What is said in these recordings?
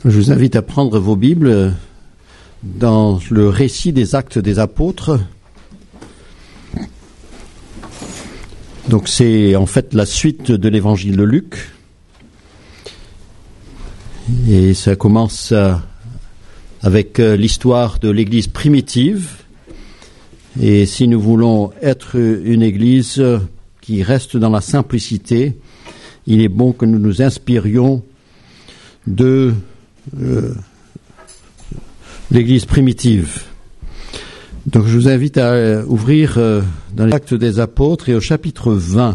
Je vous invite à prendre vos Bibles dans le récit des Actes des Apôtres. Donc c'est en fait la suite de l'évangile de Luc. Et ça commence avec l'histoire de l'église primitive. Et si nous voulons être une église qui reste dans la simplicité, il est bon que nous nous inspirions de l'église primitive. Donc je vous invite à ouvrir dans les Actes des Apôtres et au chapitre 20.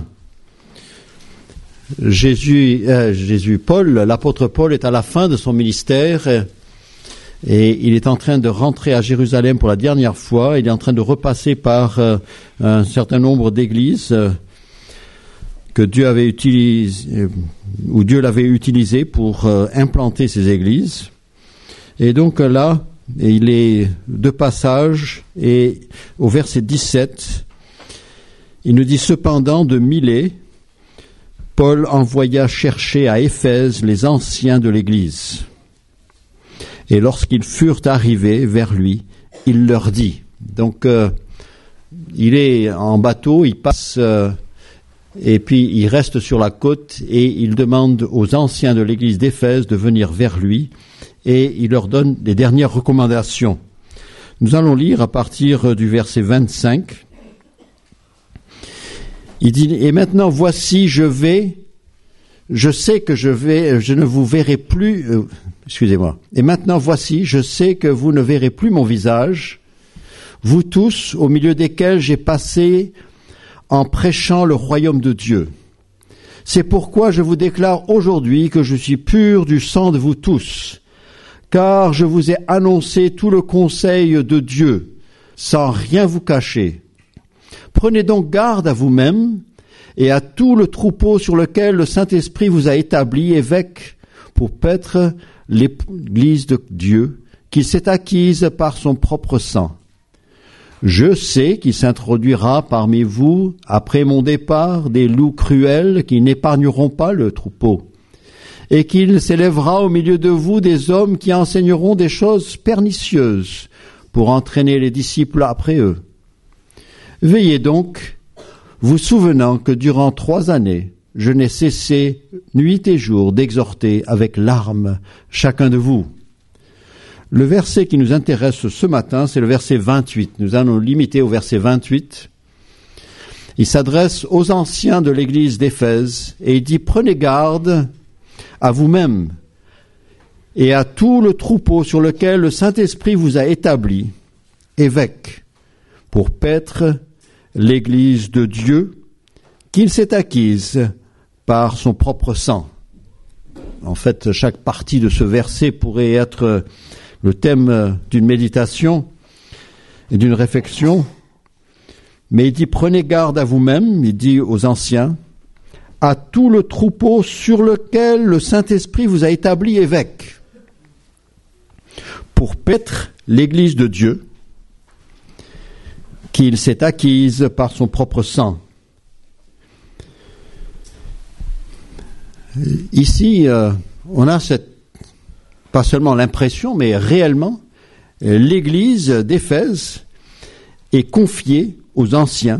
L'apôtre Paul est à la fin de son ministère et il est en train de rentrer à Jérusalem pour la dernière fois. Il est en train de repasser par un certain nombre d'églises que Dieu avait utilisé, ou Dieu l'avait utilisé pour implanter ces églises. Et donc là, il est de passage, et au verset 17, il nous dit « Cependant, de Milet, Paul envoya chercher à Éphèse les anciens de l'église. Et lorsqu'ils furent arrivés vers lui, il leur dit » Donc, il est en bateau, il passe... Et puis il reste sur la côte et il demande aux anciens de l'église d'Éphèse de venir vers lui et il leur donne les dernières recommandations. Nous allons lire à partir du verset 25. Il dit « Et maintenant voici je sais que je ne vous verrai plus, Et maintenant voici je sais que vous ne verrez plus mon visage, vous tous au milieu desquels j'ai passé en prêchant le royaume de Dieu. C'est pourquoi je vous déclare aujourd'hui que je suis pur du sang de vous tous, car je vous ai annoncé tout le conseil de Dieu, sans rien vous cacher. Prenez donc garde à vous-même et à tout le troupeau sur lequel le Saint-Esprit vous a établi évêque pour paître l'Église de Dieu, qu'il s'est acquise par son propre sang. Je sais qu'il s'introduira parmi vous, après mon départ, des loups cruels qui n'épargneront pas le troupeau, et qu'il s'élèvera au milieu de vous des hommes qui enseigneront des choses pernicieuses pour entraîner les disciples après eux. Veillez donc, vous souvenant que durant 3 années, je n'ai cessé nuit et jour d'exhorter avec larmes chacun de vous. Le verset qui nous intéresse ce matin, c'est le verset 28. Nous allons limiter au verset 28. Il s'adresse aux anciens de l'église d'Éphèse et il dit « Prenez garde à vous-même et à tout le troupeau sur lequel le Saint-Esprit vous a établi, évêque, pour paître l'église de Dieu qu'il s'est acquise par son propre sang. » En fait, chaque partie de ce verset pourrait être le thème d'une méditation et d'une réflexion. Mais il dit, prenez garde à vous-même, il dit aux anciens, à tout le troupeau sur lequel le Saint-Esprit vous a établi évêque, pour paître l'Église de Dieu, qu'il s'est acquise par son propre sang. Ici, on a pas seulement l'impression, mais réellement, l'église d'Éphèse est confiée aux anciens.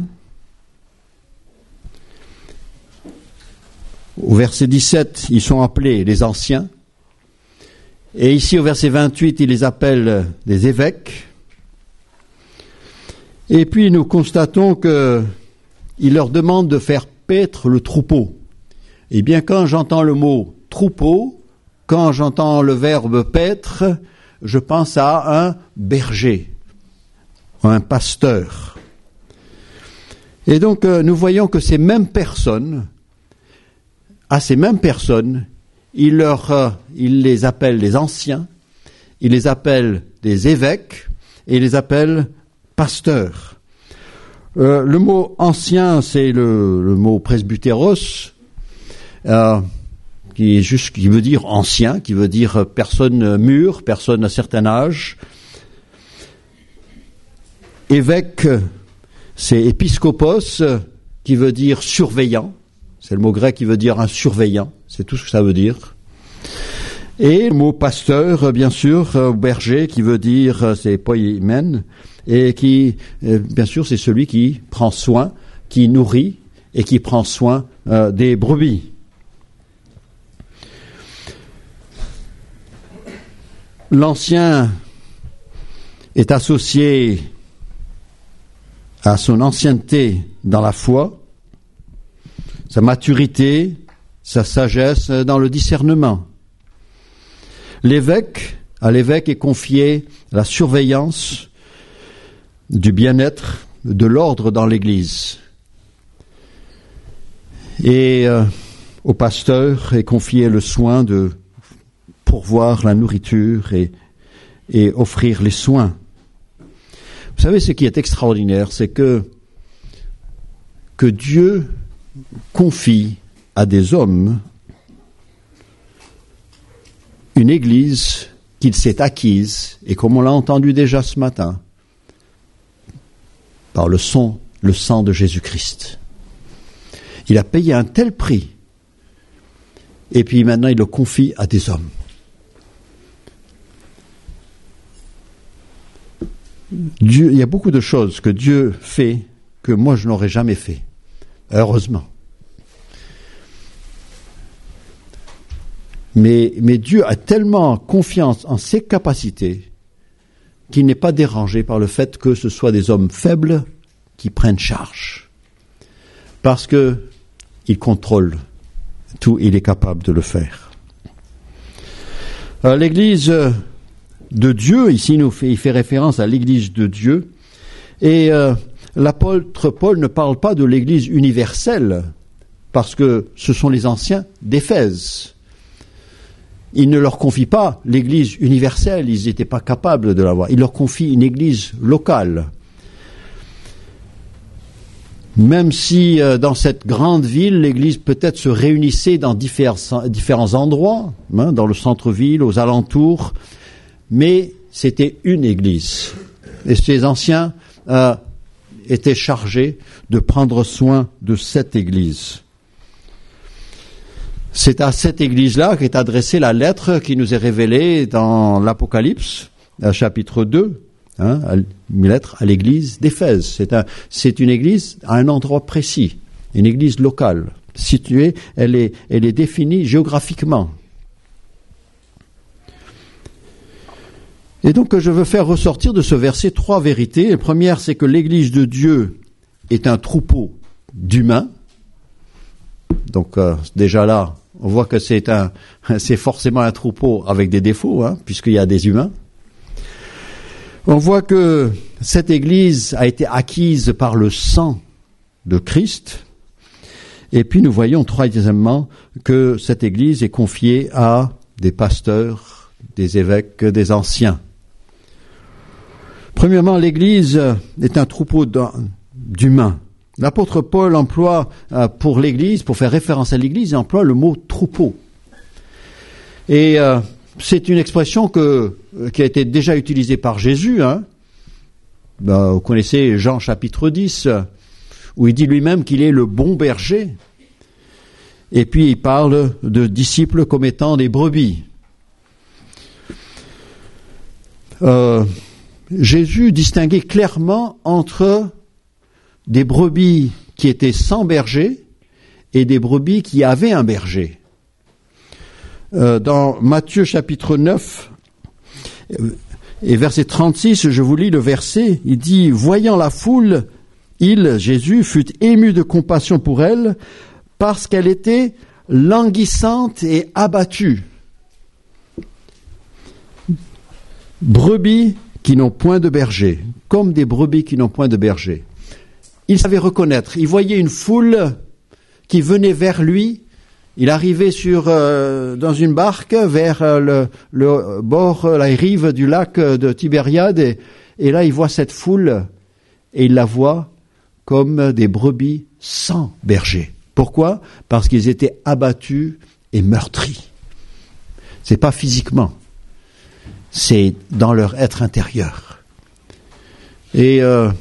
Au verset 17, ils sont appelés les anciens. Et ici, au verset 28, il les appelle des évêques. Et puis, nous constatons qu'il leur demande de faire paître le troupeau. Et bien, quand j'entends le mot troupeau, quand j'entends le verbe paître, je pense à un berger, un pasteur. Et donc, nous voyons que ces mêmes personnes, il les appelle les anciens, il les appelle des évêques, et il les appelle pasteurs. Le mot ancien, c'est le mot presbytéros, qui veut dire ancien, qui veut dire personne mûre, personne à certain âge. Évêque, c'est épiscopos, qui veut dire surveillant. C'est le mot grec qui veut dire un surveillant. C'est tout ce que ça veut dire. Et le mot pasteur, bien sûr, berger, qui veut dire, c'est poimen, et qui, bien sûr, c'est celui qui prend soin, qui nourrit et qui prend soin des brebis. L'ancien est associé à son ancienneté dans la foi, sa maturité, sa sagesse dans le discernement. À l'évêque est confiée la surveillance du bien-être, de l'ordre dans l'Église. Et au pasteur est confié le soin de pourvoir la nourriture et offrir les soins. Vous savez, ce qui est extraordinaire, c'est que Dieu confie à des hommes une Église qu'il s'est acquise, et comme on l'a entendu déjà ce matin, par le sang de Jésus-Christ. Il a payé un tel prix, et puis maintenant il le confie à des hommes. Il y a beaucoup de choses que Dieu fait que moi je n'aurais jamais fait, heureusement. Mais Dieu a tellement confiance en ses capacités qu'il n'est pas dérangé par le fait que ce soit des hommes faibles qui prennent charge. Parce que il contrôle tout, il est capable de le faire. L'Église de Dieu, ici il fait référence à l'Église de Dieu, et l'apôtre Paul ne parle pas de l'Église universelle, parce que ce sont les anciens d'Éphèse. Il ne leur confie pas l'Église universelle, ils n'étaient pas capables de l'avoir. Il leur confie une Église locale. Même si dans cette grande ville, l'Église peut-être se réunissait dans différents endroits, dans le centre-ville, aux alentours, mais c'était une Église. Et ces anciens étaient chargés de prendre soin de cette Église. C'est à cette Église-là qu'est adressée la lettre qui nous est révélée dans l'Apocalypse, chapitre 2, une lettre à l'Église d'Éphèse. C'est une Église à un endroit précis, une Église locale, située, elle est définie géographiquement. Et donc je veux faire ressortir de ce verset 3 vérités. La première, c'est que l'Église de Dieu est un troupeau d'humains. Donc déjà là, on voit que c'est forcément un troupeau avec des défauts, puisqu'il y a des humains. On voit que cette Église a été acquise par le sang de Christ. Et puis nous voyons troisièmement que cette Église est confiée à des pasteurs, des évêques, des anciens. Premièrement, l'Église est un troupeau d'humains. L'apôtre Paul emploie pour l'Église, pour faire référence à l'Église, il emploie le mot troupeau. Et c'est une expression qui a été déjà utilisée par Jésus. Vous connaissez Jean chapitre 10, où il dit lui-même qu'il est le bon berger. Et puis il parle de disciples comme étant des brebis. Jésus distinguait clairement entre des brebis qui étaient sans berger et des brebis qui avaient un berger. Dans Matthieu chapitre 9 et verset 36, je vous lis le verset, il dit « Voyant la foule, Jésus, fut ému de compassion pour elle parce qu'elle était languissante et abattue. Brebis qui n'ont point de berger, comme des brebis qui n'ont point de berger. » Il savait reconnaître, il voyait une foule qui venait vers lui, il arrivait dans une barque vers le bord, la rive du lac de Tibériade, et là il voit cette foule, et il la voit comme des brebis sans berger. Pourquoi ? Parce qu'ils étaient abattus et meurtris. C'est pas physiquement, c'est dans leur être intérieur. Et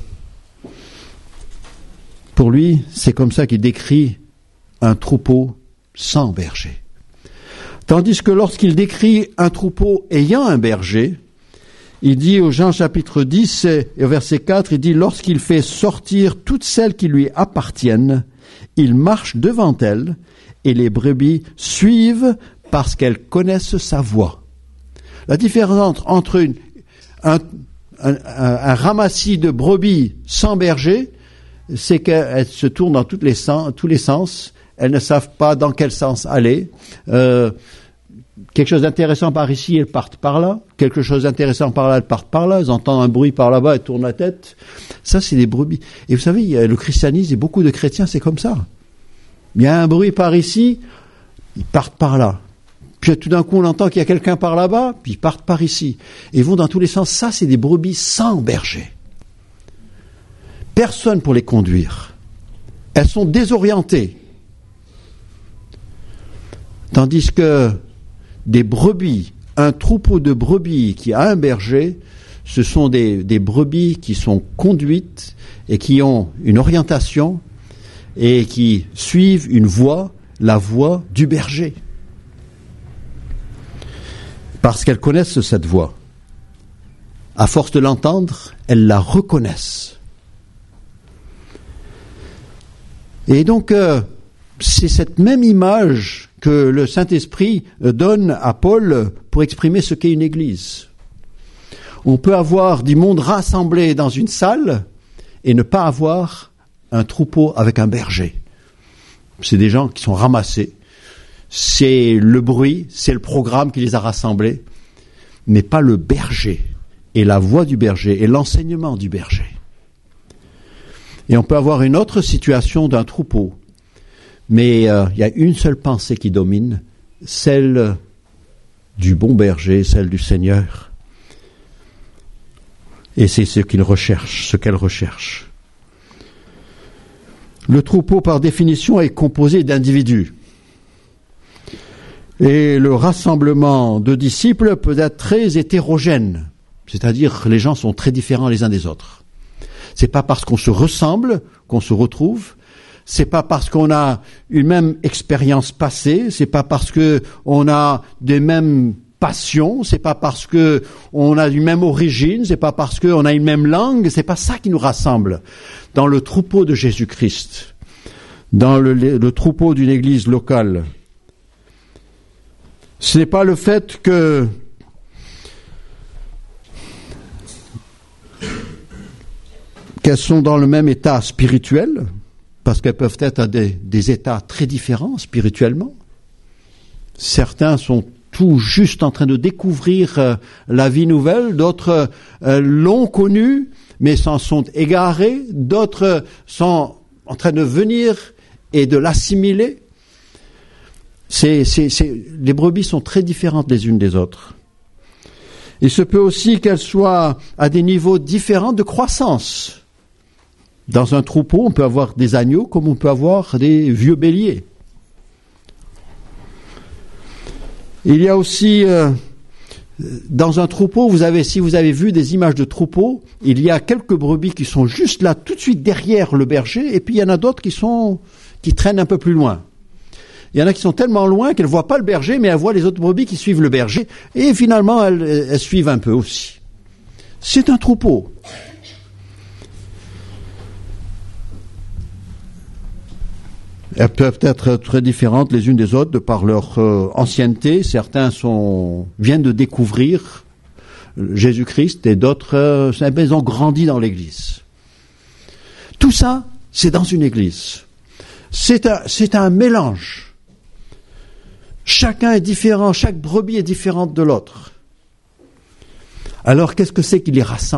pour lui, c'est comme ça qu'il décrit un troupeau sans berger. Tandis que lorsqu'il décrit un troupeau ayant un berger, il dit au Jean chapitre 10 et au verset 4, il dit « Lorsqu'il fait sortir toutes celles qui lui appartiennent, il marche devant elles et les brebis suivent parce qu'elles connaissent sa voix. » La différence entre un ramassis de brebis sans berger, c'est qu'elles se tournent dans tous les sens, elles ne savent pas dans quel sens aller. Quelque chose d'intéressant par ici, elles partent par là. Quelque chose d'intéressant par là, elles partent par là. Elles entendent un bruit par là-bas, elles tournent la tête. Ça, c'est des brebis. Et vous savez, le christianisme et beaucoup de chrétiens, c'est comme ça. Il y a un bruit par ici, ils partent par là. Puis tout d'un coup, on entend qu'il y a quelqu'un par là-bas, puis ils partent par ici. Et ils vont dans tous les sens. Ça, c'est des brebis sans berger. Personne pour les conduire. Elles sont désorientées. Tandis que des brebis, un troupeau de brebis qui a un berger, ce sont des brebis qui sont conduites et qui ont une orientation et qui suivent une voie, la voie du berger. Parce qu'elles connaissent cette voie. À force de l'entendre, elles la reconnaissent. Et donc, c'est cette même image que le Saint-Esprit donne à Paul pour exprimer ce qu'est une église. On peut avoir du monde rassemblé dans une salle et ne pas avoir un troupeau avec un berger. C'est des gens qui sont ramassés. C'est le bruit, c'est le programme qui les a rassemblés, mais pas le berger et la voix du berger et l'enseignement du berger. Et on peut avoir une autre situation d'un troupeau, mais il y a une seule pensée qui domine, celle du bon berger, celle du Seigneur. Et c'est ce qu'il recherche, ce qu'elle recherche. Le troupeau, par définition, est composé d'individus. Et le rassemblement de disciples peut être très hétérogène, c'est-à-dire les gens sont très différents les uns des autres. C'est pas parce qu'on se ressemble qu'on se retrouve. C'est pas parce qu'on a une même expérience passée. C'est pas parce que on a des mêmes passions. C'est pas parce que on a une même origine. C'est pas parce qu'on a une même langue. C'est pas ça qui nous rassemble. Dans le troupeau de Jésus-Christ, dans le troupeau d'une église locale, ce n'est pas le fait que qu'elles sont dans le même état spirituel, parce qu'elles peuvent être à des états très différents spirituellement. Certains sont tout juste en train de découvrir la vie nouvelle, d'autres l'ont connue, mais s'en sont égarés, d'autres sont en train de venir et de l'assimiler. Les brebis sont très différentes les unes des autres. Il se peut aussi qu'elles soient à des niveaux différents de croissance. Dans un troupeau, on peut avoir des agneaux comme on peut avoir des vieux béliers. Il y a aussi, dans un troupeau, si vous avez vu des images de troupeaux, il y a quelques brebis qui sont juste là, tout de suite derrière le berger, et puis il y en a d'autres qui traînent un peu plus loin. Il y en a qui sont tellement loin qu'elles ne voient pas le berger, mais elles voient les autres brebis qui suivent le berger, et finalement elles suivent un peu aussi. C'est un troupeau. Elles peuvent être très différentes les unes des autres de par leur ancienneté. Certains viennent de découvrir Jésus-Christ et d'autres ils ont grandi dans l'Église. Tout ça, c'est dans une Église. C'est un mélange. Chacun est différent, chaque brebis est différente de l'autre. Alors, qu'est-ce que c'est qui les rassemble ?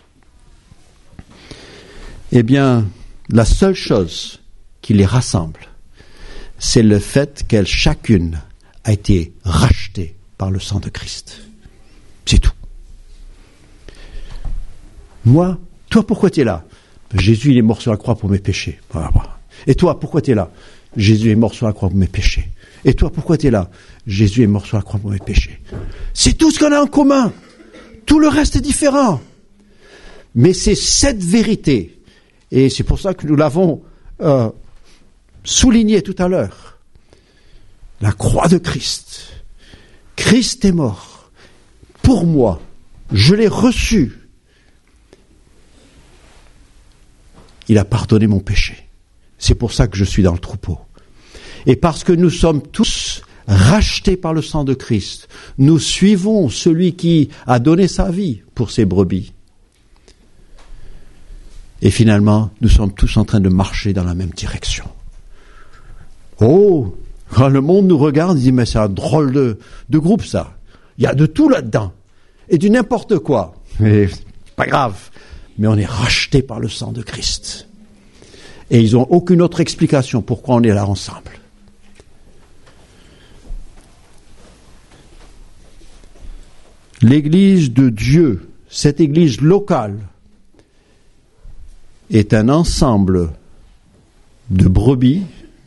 Eh bien, la seule chose qui les rassemble, c'est le fait qu'elle chacune a été rachetée par le sang de Christ. C'est tout. Moi, toi, pourquoi tu es là ? Jésus, il est mort sur la croix pour mes péchés. Et toi, pourquoi tu es là ? Jésus est mort sur la croix pour mes péchés. Et toi, pourquoi tu es là ? Jésus est mort sur la croix pour mes péchés. C'est tout ce qu'on a en commun. Tout le reste est différent. Mais c'est cette vérité. Et c'est pour ça que nous l'avons souligné tout à l'heure. la croix de Christ. Christ est mort pour moi. Je l'ai reçu. Il a pardonné mon péché. C'est pour ça que je suis dans le troupeau. Et parce que nous sommes tous rachetés par le sang de Christ, nous suivons celui qui a donné sa vie pour ses brebis. Et finalement, nous sommes tous en train de marcher dans la même direction. Oh, quand le monde nous regarde, il dit, mais c'est un drôle de groupe ça. Il y a de tout là-dedans. Et du n'importe quoi. Mais c'est pas grave. Mais on est rachetés par le sang de Christ. Et ils n'ont aucune autre explication pourquoi on est là ensemble. L'Église de Dieu, cette Église locale, est un ensemble de brebis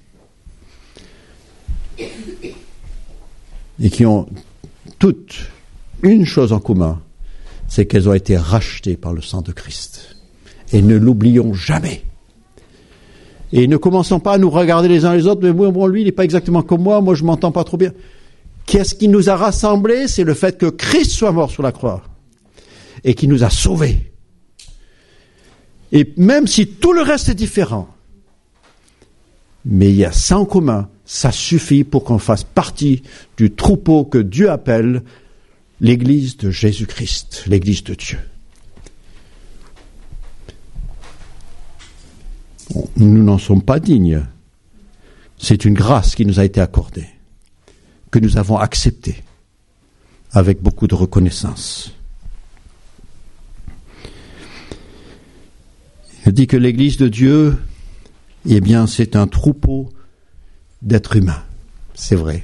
et qui ont toutes une chose en commun, c'est qu'elles ont été rachetées par le sang de Christ. Et ne l'oublions jamais. Et ne commençons pas à nous regarder les uns les autres, mais bon, lui, il n'est pas exactement comme moi je m'entends pas trop bien. Qu'est-ce qui nous a rassemblés? C'est le fait que Christ soit mort sur la croix et qui nous a sauvés. Et même si tout le reste est différent, mais il y a ça en commun, ça suffit pour qu'on fasse partie du troupeau que Dieu appelle l'Église de Jésus-Christ, l'Église de Dieu. Nous n'en sommes pas dignes. C'est une grâce qui nous a été accordée, que nous avons acceptée avec beaucoup de reconnaissance. Il dit que l'Église de Dieu, eh bien, c'est un troupeau d'êtres humains. C'est vrai.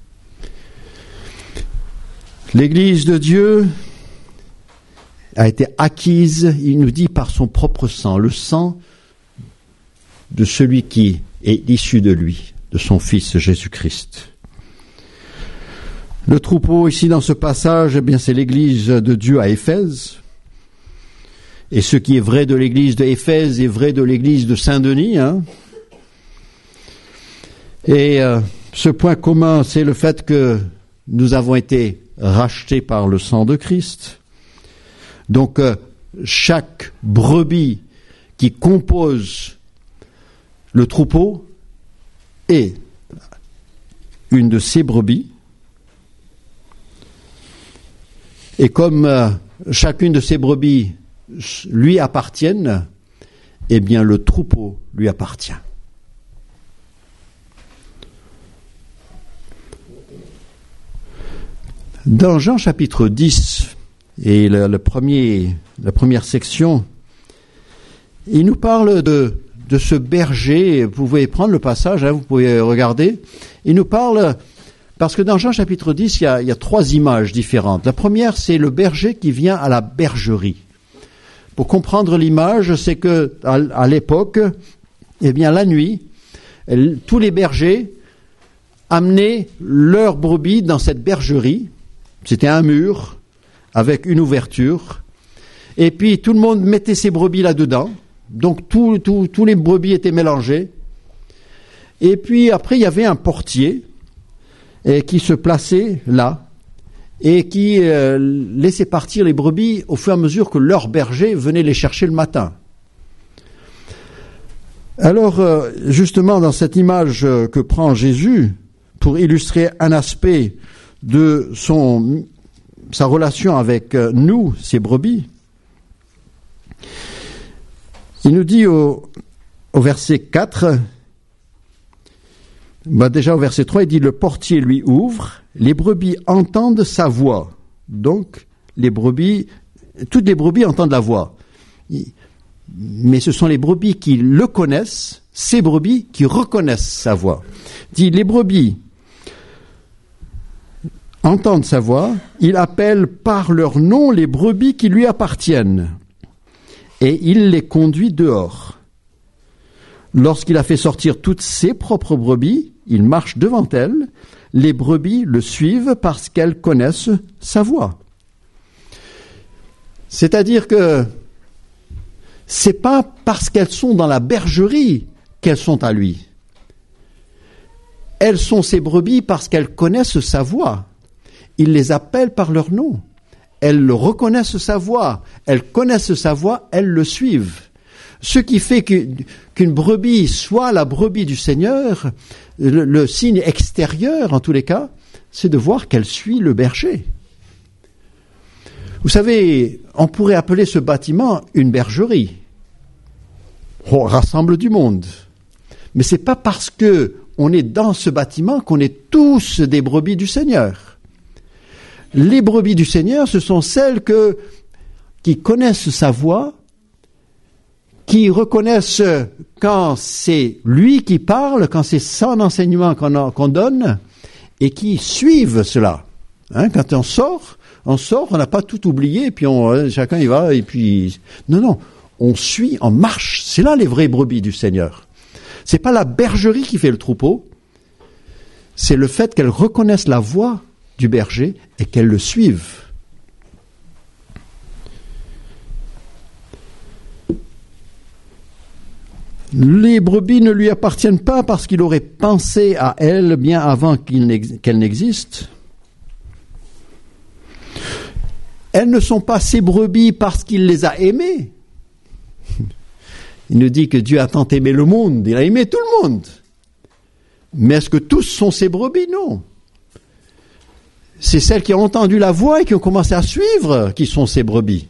L'Église de Dieu a été acquise, il nous dit, par son propre sang, le sang de celui qui est issu de lui, de son Fils Jésus-Christ. Le troupeau ici dans ce passage, eh bien, c'est l'Église de Dieu à Éphèse. Et ce qui est vrai de l'Église d'Éphèse est vrai de l'Église de Saint-Denis. Et ce point commun, c'est le fait que nous avons été rachetés par le sang de Christ. Donc, chaque brebis qui compose le troupeau est une de ces brebis. Et comme chacune de ces brebis lui appartiennent, eh bien le troupeau lui appartient. Dans Jean chapitre 10, et la première section, il nous parle de ce berger. Vous pouvez prendre le passage, vous pouvez regarder. Il nous parle, parce que dans Jean chapitre 10, il y a trois images différentes. La première, c'est le berger qui vient à la bergerie. Pour comprendre l'image, c'est que à l'époque, eh bien la nuit, tous les bergers amenaient leurs brebis dans cette bergerie. C'était un mur avec une ouverture. Et puis tout le monde mettait ses brebis là-dedans. Donc tous les brebis étaient mélangés. Et puis après, il y avait un portier qui se plaçait là et qui laissait partir les brebis au fur et à mesure que leur berger venait les chercher le matin. Alors, justement, dans cette image que prend Jésus, pour illustrer un aspect de sa relation avec nous, ces brebis, il nous dit au verset 4, déjà au verset 3, il dit « Le portier lui ouvre, les brebis entendent sa voix. » Donc, toutes les brebis entendent la voix. Mais ce sont les brebis qui le connaissent, ces brebis qui reconnaissent sa voix. Il dit « Les brebis entendent sa voix, il appelle par leur nom les brebis qui lui appartiennent. Et il les conduit dehors. Lorsqu'il a fait sortir toutes ses propres brebis, il marche devant elles. Les brebis le suivent parce qu'elles connaissent sa voix. » C'est-à-dire que c'est pas parce qu'elles sont dans la bergerie qu'elles sont à lui. Elles sont ses brebis parce qu'elles connaissent sa voix. Il les appelle par leur nom. Elles reconnaissent sa voix. Elles connaissent sa voix, elles le suivent. Ce qui fait qu'une brebis soit la brebis du Seigneur, le signe extérieur en tous les cas, c'est de voir qu'elle suit le berger. Vous savez, on pourrait appeler ce bâtiment une bergerie. On rassemble du monde. Mais c'est pas parce que on est dans ce bâtiment qu'on est tous des brebis du Seigneur. Les brebis du Seigneur, ce sont celles qui connaissent sa voix, qui reconnaissent quand c'est lui qui parle, quand c'est son enseignement qu'on donne, et qui suivent cela. Quand on sort, on n'a pas tout oublié, et puis chacun y va, et puis... Non, on suit, on marche. C'est là les vraies brebis du Seigneur. C'est pas la bergerie qui fait le troupeau, c'est le fait qu'elles reconnaissent la voix du berger et qu'elles le suivent. Les brebis ne lui appartiennent pas parce qu'il aurait pensé à elles bien avant qu'elles n'existent. Elles ne sont pas ses brebis parce qu'il les a aimées. Il nous dit que Dieu a tant aimé le monde, il a aimé tout le monde. Mais est-ce que tous sont ses brebis? Non. C'est celles qui ont entendu la voix et qui ont commencé à suivre qui sont ses brebis.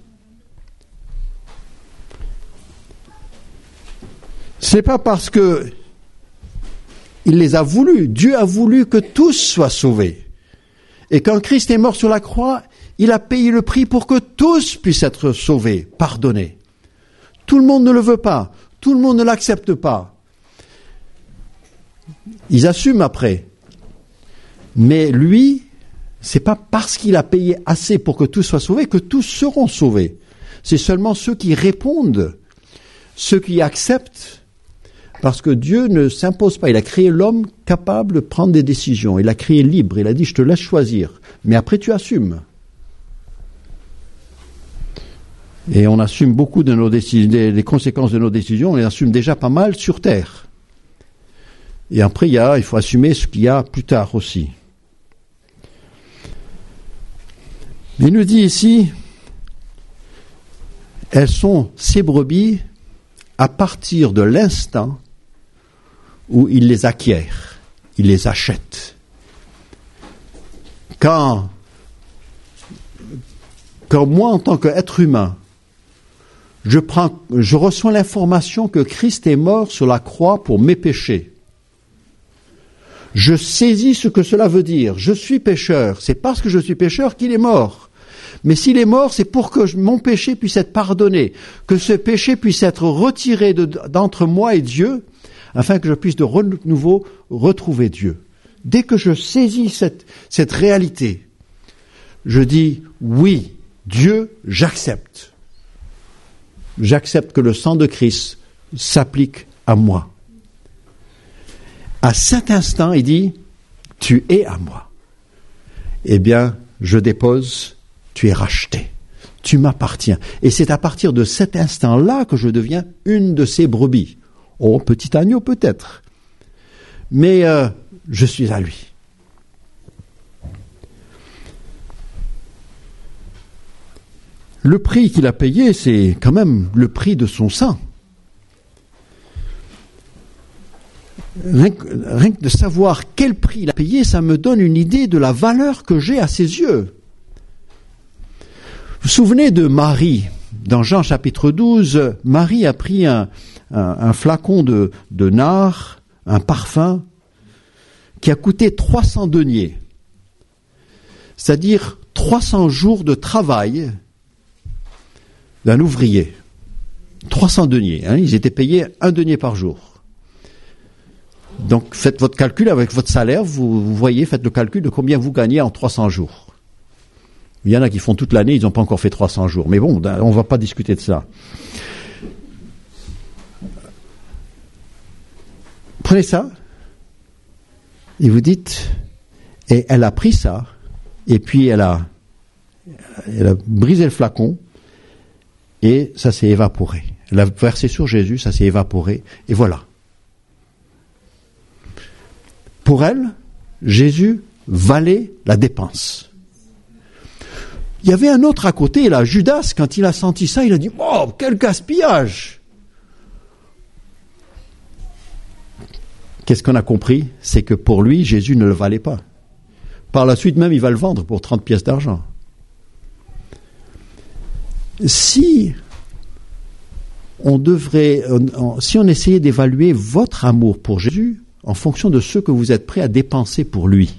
C'est pas parce que il les a voulu. Dieu a voulu que tous soient sauvés. Et quand Christ est mort sur la croix, il a payé le prix pour que tous puissent être sauvés, pardonnés. Tout le monde ne le veut pas. Tout le monde ne l'accepte pas. Ils assument après. Mais lui, c'est pas parce qu'il a payé assez pour que tous soient sauvés que tous seront sauvés. C'est seulement ceux qui répondent, ceux qui acceptent. Parce que Dieu ne s'impose pas. Il a créé l'homme capable de prendre des décisions. Il l'a créé libre. Il a dit, je te laisse choisir. Mais après, tu assumes. Et on assume beaucoup de nos décisions, des conséquences de nos décisions. On les assume déjà pas mal sur terre. Et après, il faut assumer ce qu'il y a plus tard aussi. Il nous dit ici, elles sont ses brebis à partir de l'instant où il les acquiert, il les achète. Quand moi, en tant qu'être humain, je reçois l'information que Christ est mort sur la croix pour mes péchés, je saisis ce que cela veut dire. Je suis pécheur. C'est parce que je suis pécheur qu'il est mort. Mais s'il est mort, c'est pour que mon péché puisse être pardonné, que ce péché puisse être retiré d'entre moi et Dieu, afin que je puisse de nouveau retrouver Dieu. Dès que je saisis cette réalité, je dis, oui, Dieu, j'accepte. J'accepte que le sang de Christ s'applique à moi. À cet instant, il dit, tu es à moi. Eh bien, je dépose, tu es racheté. Tu m'appartiens. Et c'est à partir de cet instant-là que je deviens une de ses brebis. Oh, petit agneau peut-être. Mais je suis à lui. Le prix qu'il a payé, c'est quand même le prix de son sang. Rien que de savoir quel prix il a payé, ça me donne une idée de la valeur que j'ai à ses yeux. Vous vous souvenez de Marie, dans Jean chapitre 12, Marie a pris un flacon de nard, un parfum, qui a coûté 300 deniers. C'est-à-dire 300 jours de travail d'un ouvrier. 300 deniers, ils étaient payés 1 denier par jour. Donc faites votre calcul avec votre salaire, vous voyez, faites le calcul de combien vous gagnez en 300 jours. Il y en a qui font toute l'année, ils n'ont pas encore fait 300 jours. Mais bon, on ne va pas discuter de ça. Prenez ça, et vous dites, et elle a pris ça, et puis elle a brisé le flacon, et ça s'est évaporé. Elle a versé sur Jésus, ça s'est évaporé, et voilà. Pour elle, Jésus valait la dépense. Il y avait un autre à côté, là, Judas, quand il a senti ça, il a dit « Oh, quel gaspillage !» Qu'est-ce qu'on a compris? C'est que pour lui, Jésus ne le valait pas. Par la suite même, il va le vendre pour 30 pièces d'argent. Si on essayait d'évaluer votre amour pour Jésus en fonction de ce que vous êtes prêt à dépenser pour lui,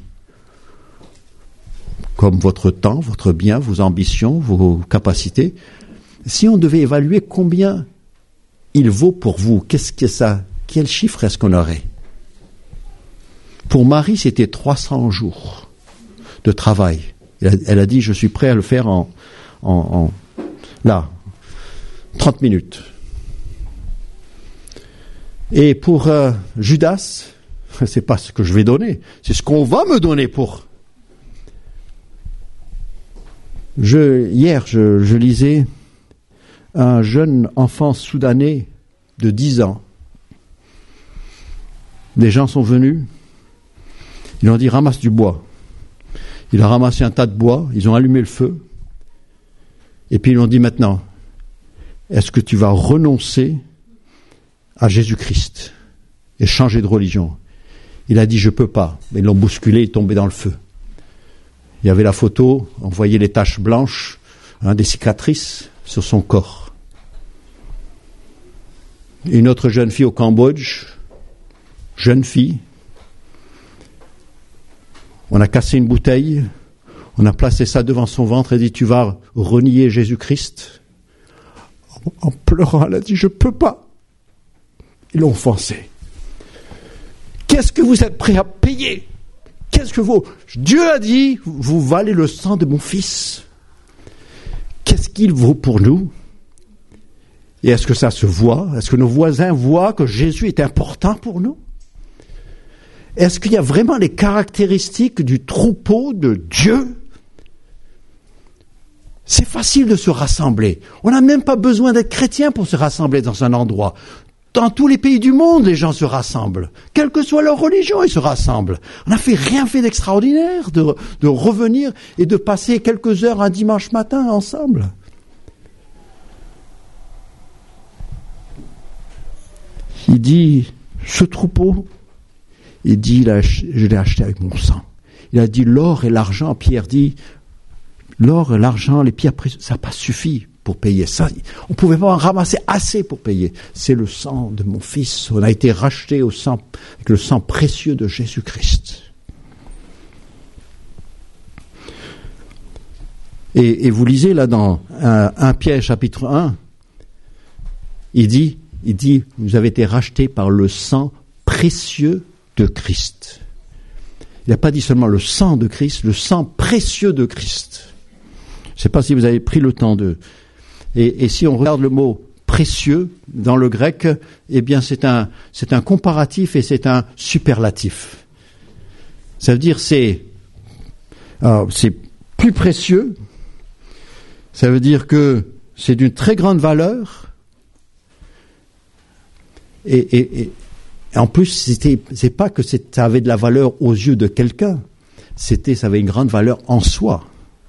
comme votre temps, votre bien, vos ambitions, vos capacités, si on devait évaluer combien il vaut pour vous, qu'est-ce que ça, quel chiffre est-ce qu'on aurait? Pour Marie, c'était 300 jours de travail. Elle a dit, je suis prêt à le faire en 30 minutes. Et pour Judas, c'est pas ce que je vais donner, c'est ce qu'on va me donner pour. Hier, je lisais un jeune enfant soudanais de 10 ans. Des gens sont venus, ils lui ont dit ramasse du bois. Il a ramassé un tas de bois, ils ont allumé le feu, et puis ils lui ont dit maintenant, est-ce que tu vas renoncer à Jésus-Christ et changer de religion? Il a dit je peux pas. Ils l'ont bousculé, il est tombé dans le feu. Il y avait la photo, on voyait les taches blanches, des cicatrices sur son corps. Une autre jeune fille au Cambodge, jeune fille, on a cassé une bouteille, on a placé ça devant son ventre et dit tu vas renier Jésus-Christ. En pleurant, elle a dit je peux pas. Ils l'ont offensé. Qu'est-ce que vous êtes prêt à payer? Qu'est-ce que vaut? Dieu a dit, vous valez le sang de mon fils. Qu'est-ce qu'il vaut pour nous? Et est-ce que ça se voit? Est-ce que nos voisins voient que Jésus est important pour nous? Est-ce qu'il y a vraiment les caractéristiques du troupeau de Dieu? C'est facile de se rassembler. On n'a même pas besoin d'être chrétien pour se rassembler dans un endroit. Dans tous les pays du monde, les gens se rassemblent. Quelle que soit leur religion, ils se rassemblent. On n'a rien fait d'extraordinaire de revenir et de passer quelques heures un dimanche matin ensemble. Il dit, ce troupeau, il dit, je l'ai acheté avec mon sang. Il a dit, l'or et l'argent, Pierre dit, l'or et l'argent, les pierres précieuses, ça n'a pas suffi pour payer ça. On ne pouvait pas en ramasser assez pour payer. C'est le sang de mon fils. On a été racheté avec le sang précieux de Jésus-Christ. Et vous lisez là dans 1 Pierre chapitre 1, il dit, vous avez été rachetés par le sang précieux de Christ. Il n'a pas dit seulement le sang de Christ, le sang précieux de Christ. Je ne sais pas si vous avez pris le temps de... Et si on regarde le mot précieux dans le grec, eh bien c'est un comparatif et c'est un superlatif. Ça veut dire c'est plus précieux. Ça veut dire que c'est d'une très grande valeur. Et en plus, c'est pas que ça avait de la valeur aux yeux de quelqu'un. Ça avait une grande valeur en soi.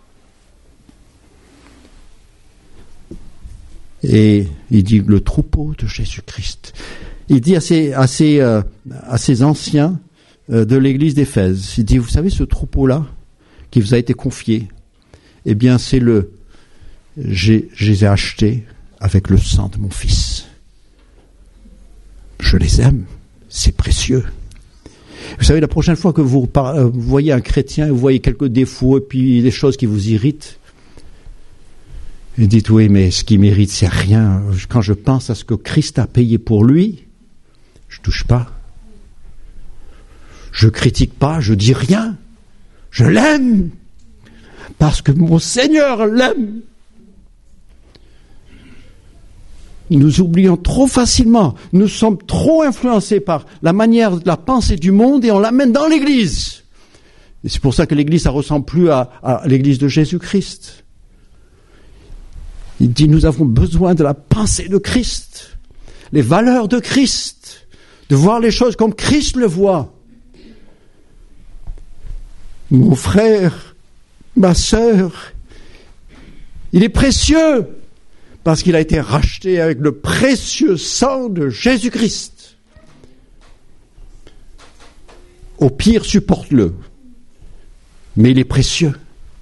Et il dit le troupeau de Jésus-Christ. Il dit à ces anciens de l'église d'Éphèse, il dit, vous savez ce troupeau-là qui vous a été confié, eh bien je les ai achetés avec le sang de mon fils. Je les aime, c'est précieux. Vous savez, la prochaine fois que vous voyez un chrétien, vous voyez quelques défauts et puis des choses qui vous irritent, et dites, oui, mais ce qui mérite, c'est rien. Quand je pense à ce que Christ a payé pour lui, je touche pas. Je critique pas, je dis rien. Je l'aime. Parce que mon Seigneur l'aime. Nous oublions trop facilement. Nous sommes trop influencés par la manière de la pensée du monde et on l'amène dans l'Église. Et c'est pour ça que l'Église, ça ressemble plus à l'Église de Jésus-Christ. Il dit, nous avons besoin de la pensée de Christ, les valeurs de Christ, de voir les choses comme Christ le voit. mon frère, ma sœur, il est précieux parce qu'il a été racheté avec le précieux sang de Jésus-Christ. Au pire, supporte-le, mais il est précieux.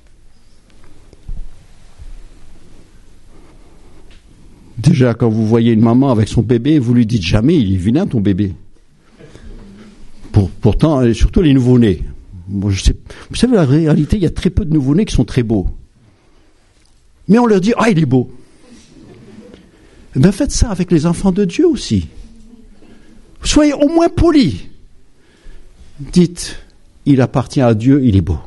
Déjà, quand vous voyez une maman avec son bébé, vous lui dites jamais, il est vilain ton bébé. Pourtant, et surtout les nouveau-nés. Bon, vous savez, la réalité, il y a très peu de nouveau-nés qui sont très beaux. Mais on leur dit, ah, il est beau. Eh bien, faites ça avec les enfants de Dieu aussi. Soyez au moins polis. Dites, il appartient à Dieu, il est beau.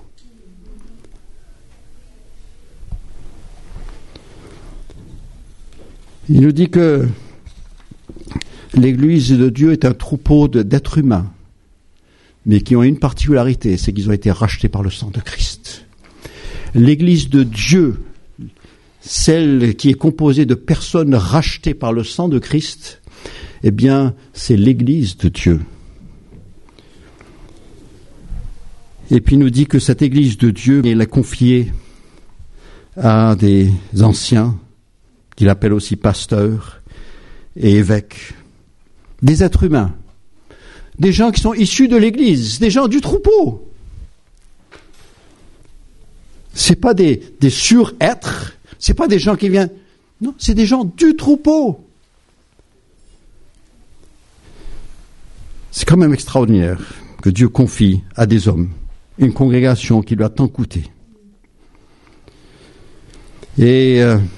Il nous dit que l'Église de Dieu est un troupeau d'êtres humains, mais qui ont une particularité, c'est qu'ils ont été rachetés par le sang de Christ. L'Église de Dieu, celle qui est composée de personnes rachetées par le sang de Christ, eh bien, c'est l'Église de Dieu. Et puis il nous dit que cette Église de Dieu, il l'a confiée à des anciens, qu'il appelle aussi pasteurs et évêques, des êtres humains, des gens qui sont issus de l'Église, des gens du troupeau. C'est pas des surêtres, c'est pas des gens qui viennent, non, c'est des gens du troupeau. C'est quand même extraordinaire que Dieu confie à des hommes une congrégation qui lui a tant coûté. Et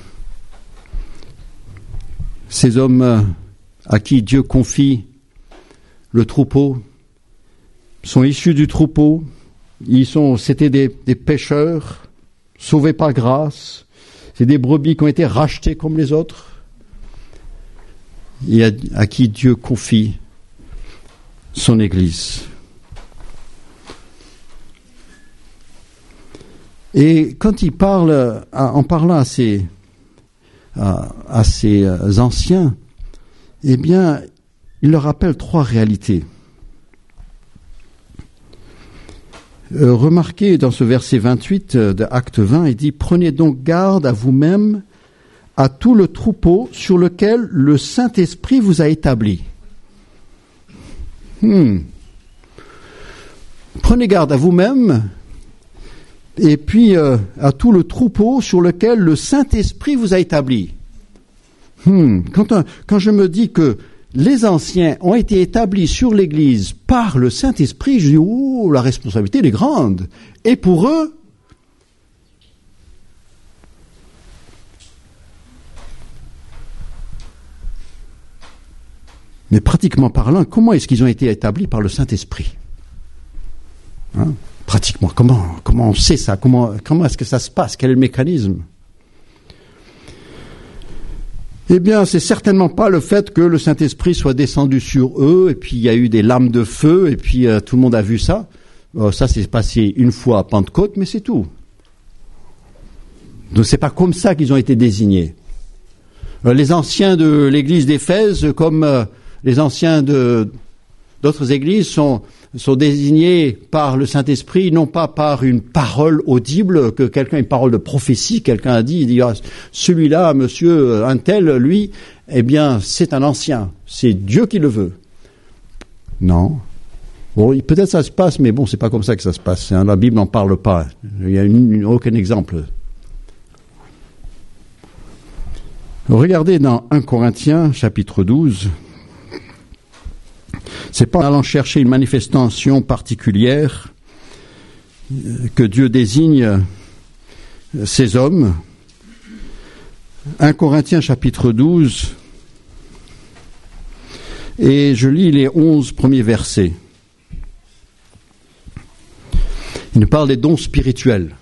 ces hommes à qui Dieu confie le troupeau sont issus du troupeau. C'était des pécheurs sauvés par grâce. C'est des brebis qui ont été rachetées comme les autres. Et à qui Dieu confie son Église. Et quand il parle, en parlant à ces anciens, eh bien, il leur rappelle trois réalités. Remarquez dans ce verset 28 de Acte 20, il dit « Prenez donc garde à vous-même, à tout le troupeau sur lequel le Saint-Esprit vous a établi. » Prenez garde à vous-même, et puis à tout le troupeau sur lequel le Saint-Esprit vous a établi. Quand je me dis que les anciens ont été établis sur l'Église par le Saint-Esprit, je dis, oh, la responsabilité elle est grande. Et pour eux, mais pratiquement parlant, comment est-ce qu'ils ont été établis par le Saint-Esprit ? Pratiquement, comment on sait ça ? Comment est-ce que ça se passe ? Quel est le mécanisme ? Eh bien, c'est certainement pas le fait que le Saint-Esprit soit descendu sur eux, et puis il y a eu des lames de feu, et puis tout le monde a vu ça. Ça, c'est passé une fois à Pentecôte, mais c'est tout. Donc, c'est pas comme ça qu'ils ont été désignés. Les anciens de l'église d'Éphèse, comme les anciens d'autres églises, sont désignés par le Saint-Esprit, non pas par une parole audible, que quelqu'un, une parole de prophétie, quelqu'un a dit, il dit, celui-là, monsieur un tel, lui, eh bien, c'est un ancien. C'est Dieu qui le veut. Non. Bon, peut-être ça se passe, mais bon, c'est pas comme ça que ça se passe. La Bible n'en parle pas. Il n'y a aucun exemple. Regardez dans 1 Corinthiens, chapitre 12. C'est pas en allant chercher une manifestation particulière que Dieu désigne ces hommes. 1 Corinthiens chapitre 12, et je lis les 11 premiers versets. Il nous parle des dons spirituels.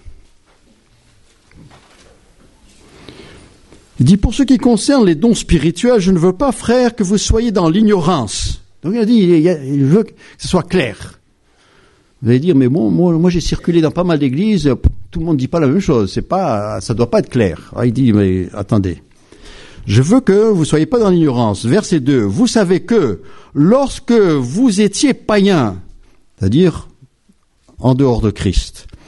Il dit, pour ce qui concerne les dons spirituels, je ne veux pas, frères, que vous soyez dans l'ignorance. Donc il a dit, il veut que ce soit clair. Vous allez dire, mais bon, moi j'ai circulé dans pas mal d'églises, tout le monde dit pas la même chose, ça doit pas être clair. Ah, il dit, mais attendez. Je veux que vous soyez pas dans l'ignorance. Verset 2, vous savez que lorsque vous étiez païens, c'est-à-dire en dehors de Christ,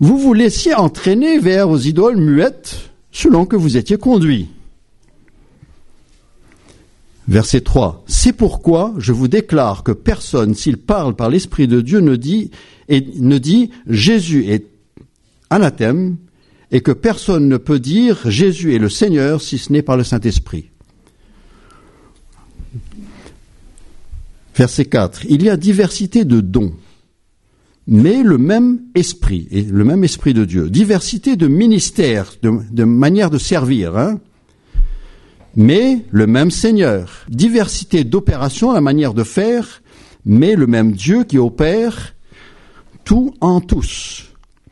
vous vous laissiez entraîner vers aux idoles muettes selon que vous étiez conduits. Verset 3. C'est pourquoi je vous déclare que personne, s'il parle par l'Esprit de Dieu, ne dit Jésus est anathème, et que personne ne peut dire Jésus est le Seigneur si ce n'est par le Saint-Esprit. Verset 4. Il y a diversité de dons, mais le même esprit, et le même esprit de Dieu. Diversité de ministères, de manière de servir, mais le même Seigneur. Diversité d'opérations, la manière de faire, mais le même Dieu qui opère tout en tous.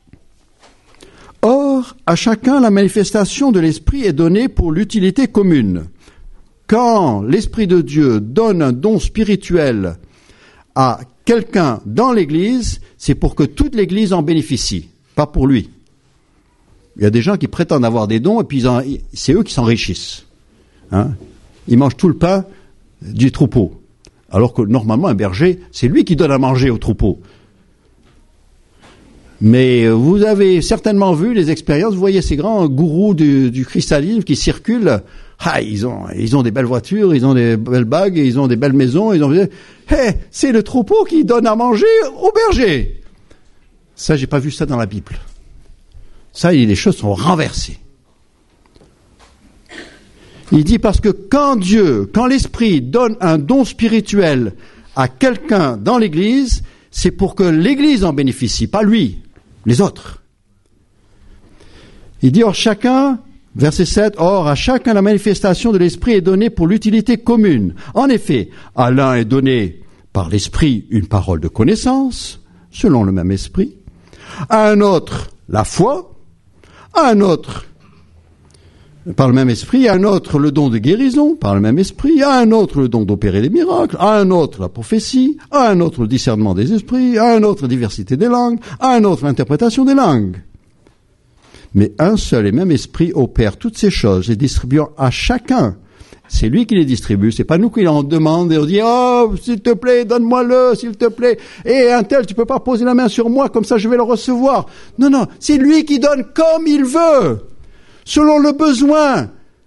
Or, à chacun, la manifestation de l'Esprit est donnée pour l'utilité commune. Quand l'Esprit de Dieu donne un don spirituel à quelqu'un dans l'Église, c'est pour que toute l'Église en bénéficie, pas pour lui. Il y a des gens qui prétendent avoir des dons et puis c'est eux qui s'enrichissent. Ils mangent tout le pain du troupeau. Alors que normalement, un berger, c'est lui qui donne à manger au troupeau. Mais vous avez certainement vu les expériences, vous voyez ces grands gourous du christianisme qui circulent. Ils ont des belles voitures, ils ont des belles bagues, ils ont des belles maisons, c'est le troupeau qui donne à manger au berger. Ça, j'ai pas vu ça dans la Bible. Ça, les choses sont renversées. Il dit parce que quand l'Esprit donne un don spirituel à quelqu'un dans l'Église, c'est pour que l'Église en bénéficie, pas lui, les autres. Il dit, verset 7, or à chacun la manifestation de l'Esprit est donnée pour l'utilité commune. En effet, à l'un est donné par l'Esprit une parole de connaissance, selon le même Esprit, à un autre la foi, à un autre par le même esprit, à un autre le don de guérison, par le même esprit, à un autre le don d'opérer des miracles, à un autre la prophétie, à un autre le discernement des esprits, à un autre la diversité des langues, à un autre l'interprétation des langues. Mais un seul et même esprit opère toutes ces choses, les distribuant à chacun. C'est lui qui les distribue, c'est pas nous qui en demandons et on dit « Oh, s'il te plaît, donne-moi-le, s'il te plaît. Et un tel, tu peux pas poser la main sur moi, comme ça je vais le recevoir. » Non, c'est lui qui donne comme il veut. Selon le besoin.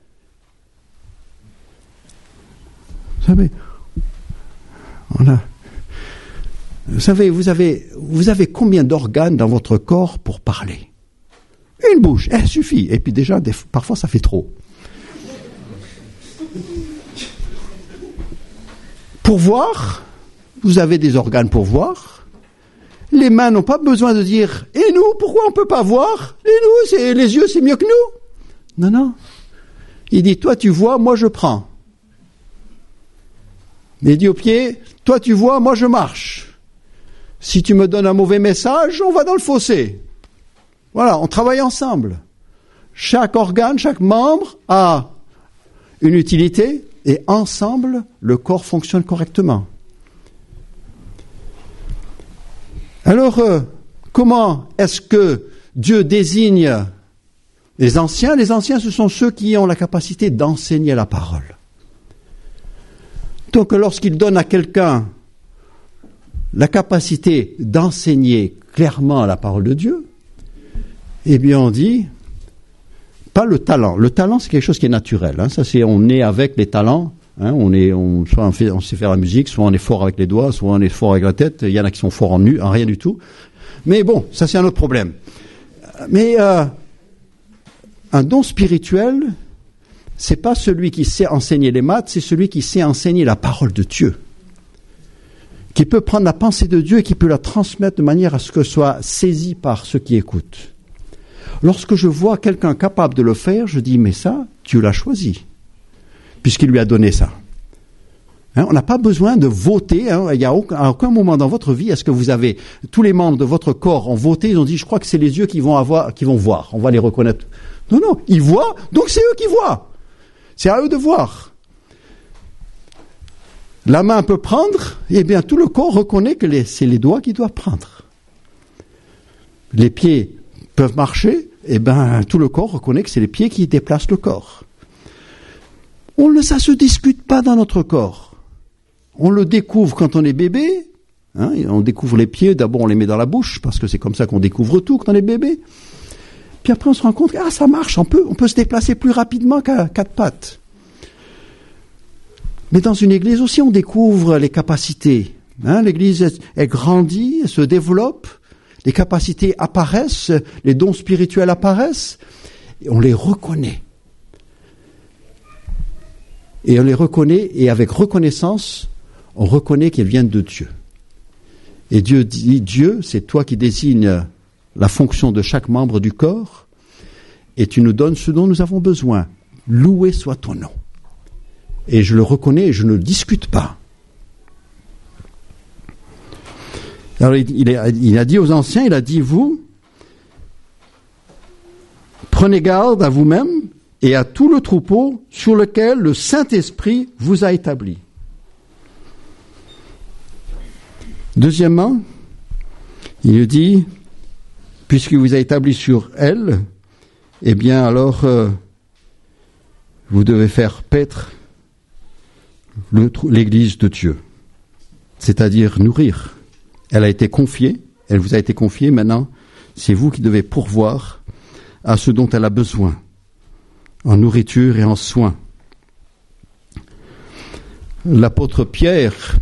Vous savez, vous avez combien d'organes dans votre corps pour parler? Une bouche, elle suffit. Et puis déjà, parfois, ça fait trop. Pour voir, vous avez des organes pour voir. Les mains n'ont pas besoin de dire « Et nous, pourquoi on ne peut pas voir? Et nous, les yeux, c'est mieux que nous ?» Non. Il dit, toi tu vois, moi je prends. Il dit aux pieds, toi tu vois, moi je marche. Si tu me donnes un mauvais message, on va dans le fossé. Voilà, on travaille ensemble. Chaque organe, chaque membre a une utilité et ensemble, le corps fonctionne correctement. Alors, comment est-ce que Dieu désigne les anciens, ce sont ceux qui ont la capacité d'enseigner la parole. Donc, lorsqu'il donne à quelqu'un la capacité d'enseigner clairement la parole de Dieu, eh bien, on dit, pas le talent. Le talent, c'est quelque chose qui est naturel. Ça, on est avec les talents. Soit on sait faire la musique, soit on est fort avec les doigts, soit on est fort avec la tête. Il y en a qui sont forts en rien du tout. Mais bon, ça, c'est un autre problème. Mais, un don spirituel, c'est pas celui qui sait enseigner les maths, c'est celui qui sait enseigner la parole de Dieu. Qui peut prendre la pensée de Dieu et qui peut la transmettre de manière à ce que soit saisi par ceux qui écoutent. Lorsque je vois quelqu'un capable de le faire, je dis, mais ça, Dieu l'a choisi, puisqu'il lui a donné ça. On n'a pas besoin de voter. Il n'y a à aucun moment dans votre vie, est-ce que vous avez, tous les membres de votre corps ont voté, ils ont dit, je crois que c'est les yeux qui vont voir, on va les reconnaître. Non, ils voient, donc c'est eux qui voient. C'est à eux de voir. La main peut prendre, et bien tout le corps reconnaît que c'est les doigts qui doivent prendre. Les pieds peuvent marcher, et bien tout le corps reconnaît que c'est les pieds qui déplacent le corps. Ça se discute pas dans notre corps. On le découvre quand on est bébé, Hein, on découvre les pieds, d'abord on les met dans la bouche, parce que c'est comme ça qu'on découvre tout quand on est bébé. Puis après on se rend compte que ça marche, on peut se déplacer plus rapidement qu'à quatre pattes. Mais dans une église aussi, on découvre les capacités. Hein, l'église, elle grandit, elle se développe, les capacités apparaissent, les dons spirituels apparaissent, et on les reconnaît. Et on les reconnaît, et avec reconnaissance, on reconnaît qu'elles viennent de Dieu. Et Dieu dit, Dieu, c'est toi qui désignes la fonction de chaque membre du corps, et tu nous donnes ce dont nous avons besoin. Loué soit ton nom. Et je le reconnais et je ne le discute pas. Alors il a dit aux anciens, il a dit, vous, prenez garde à vous-même et à tout le troupeau sur lequel le Saint-Esprit vous a établi. Deuxièmement, il dit, puisqu'il vous a établi sur elle, eh bien alors vous devez faire paître l'Église de Dieu, c'est-à-dire nourrir. Elle a été confiée, elle vous a été confiée, maintenant c'est vous qui devez pourvoir à ce dont elle a besoin, en nourriture et en soins. L'apôtre Pierre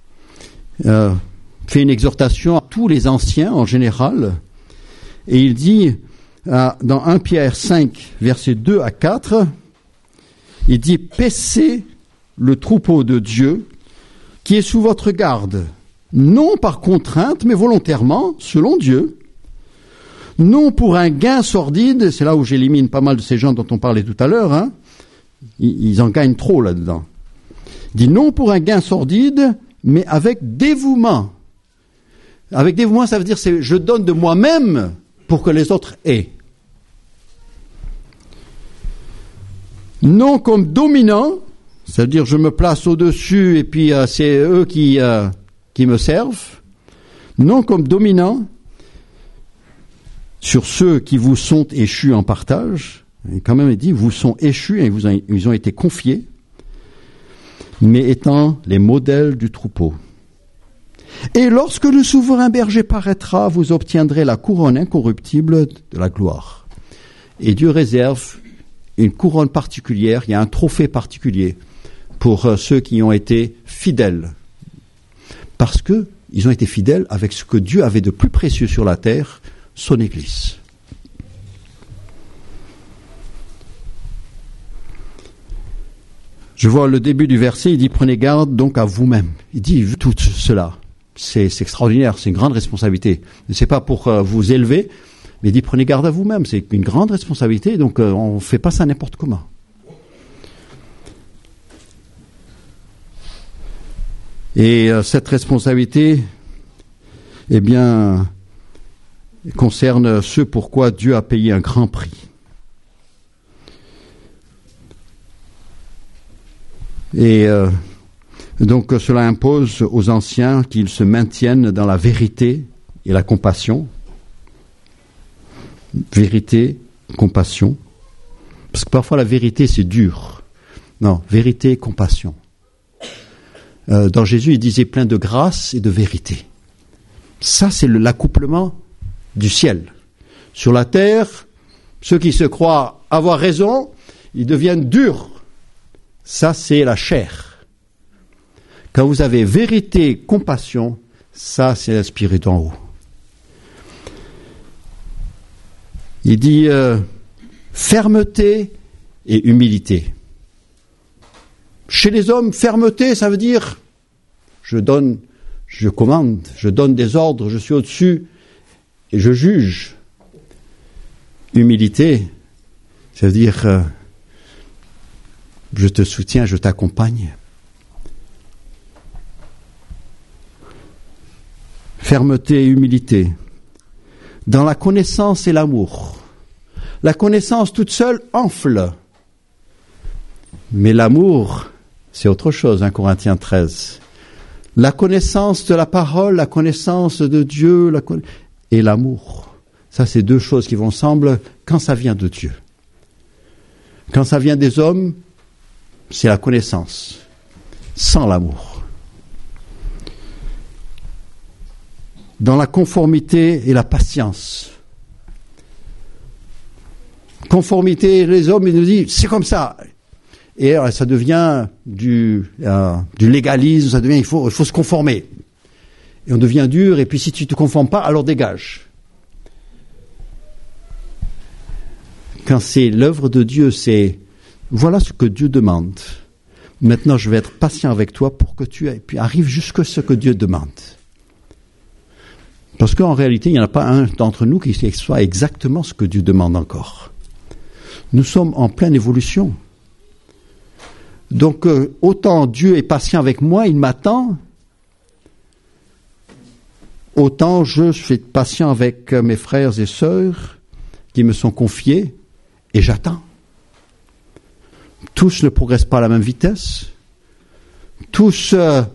fait une exhortation à tous les anciens en général, et il dit, dans 1 Pierre 5, versets 2 à 4, il dit « Paissez le troupeau de Dieu qui est sous votre garde, non par contrainte, mais volontairement, selon Dieu, non pour un gain sordide », c'est là où j'élimine pas mal de ces gens dont on parlait tout à l'heure, hein, ils en gagnent trop là-dedans. Il dit « Non pour un gain sordide, mais avec dévouement ». Avec dévouement, ça veut dire c'est je donne de moi-même pour que les autres aient. Non comme dominant, ça veut dire je me place au-dessus et puis c'est eux qui me servent. Non comme dominant sur ceux qui vous sont échus en partage. Et quand même il dit vous sont échus et ils ont été confiés, mais étant les modèles du troupeau. Et lorsque le souverain berger paraîtra, vous obtiendrez la couronne incorruptible de la gloire. Et Dieu réserve une couronne particulière, il y a un trophée particulier pour ceux qui ont été fidèles. Parce qu'ils ont été fidèles avec ce que Dieu avait de plus précieux sur la terre, son Église. Je vois le début du verset, il dit « Prenez garde donc à vous-même ». Il dit « Tout cela ». C'est extraordinaire, c'est une grande responsabilité. Ce n'est pas pour vous élever, mais il dit prenez garde à vous-même, c'est une grande responsabilité, donc on ne fait pas ça n'importe comment. Et cette responsabilité, eh bien, concerne ce pourquoi Dieu a payé un grand prix. Et donc cela impose aux anciens qu'ils se maintiennent dans la vérité et la compassion. Vérité, compassion. Parce que parfois la vérité c'est dur. Non, vérité, compassion. Dans Jésus il disait plein de grâce et de vérité. Ça c'est l'accouplement du ciel. Sur la terre, ceux qui se croient avoir raison, ils deviennent durs. Ça c'est la chair. Quand vous avez vérité, compassion, ça c'est l'esprit d'en haut. Il dit fermeté et humilité. Chez les hommes, fermeté, ça veut dire je commande, je donne des ordres, je suis au-dessus et je juge. Humilité, ça veut dire je te soutiens, je t'accompagne. Fermeté et humilité. Dans la connaissance et l'amour. La connaissance toute seule enfle. Mais l'amour, c'est autre chose, 1 Corinthiens 13. La connaissance de la parole, la connaissance de Dieu et l'amour. Ça, c'est deux choses qui vont ensemble quand ça vient de Dieu. Quand ça vient des hommes, c'est la connaissance, sans l'amour. dans la conformité et la patience. Conformité, les hommes, ils nous disent, c'est comme ça. Et ça devient du légalisme, ça devient, il faut se conformer. Et on devient dur, et puis si tu ne te conformes pas, alors dégage. Quand c'est l'œuvre de Dieu, c'est, voilà ce que Dieu demande. Maintenant, je vais être patient avec toi pour que tu arrives jusqu'à ce que Dieu demande. Parce qu'en réalité, il n'y en a pas un d'entre nous qui soit exactement ce que Dieu demande encore. Nous sommes en pleine évolution. Donc, autant Dieu est patient avec moi, il m'attend, autant je suis patient avec mes frères et sœurs qui me sont confiés, et j'attends. Tous ne progressent pas à la même vitesse. Tous